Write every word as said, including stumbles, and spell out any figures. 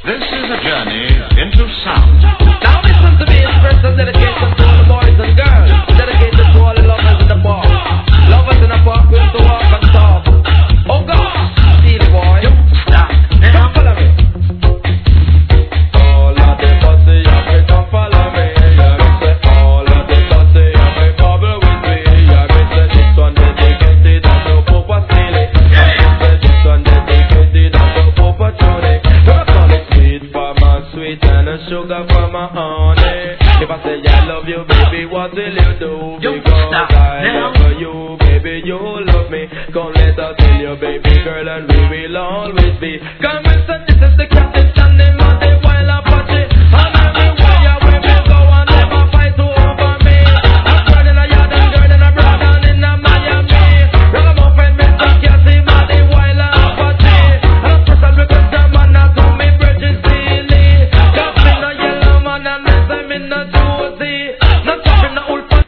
This is a journey into sound. Now listen to me, it's special dedication to all the boys and girls. Dedicated to all the lovers in the bar. Lovers in the park will to walk and talk. Oh God, Steel boy, come follow me. All of the pussy, yeah, me come follow me. Yeah, me say all of the pussy, yeah, me bubble with me. Yeah, me say this one dedicated and no Papa Steely. Yeah, me say this one dedicated and no Papa Tony. Sweet and a sugar for my honey. If I say I love you, baby, what will you do? Because I love you, baby, you love me. Come let us tell you, baby girl, and we will always be. Come and say this is the captain standing on the wild Apache. And everywhere we will go and never fight over me. A girl in a yard and girl in a broad and in a Miami. Ragamuffin, Mister Cassie, man, the wild Apache. And a special request, the man that to me, Bridget Steely. In a Josie,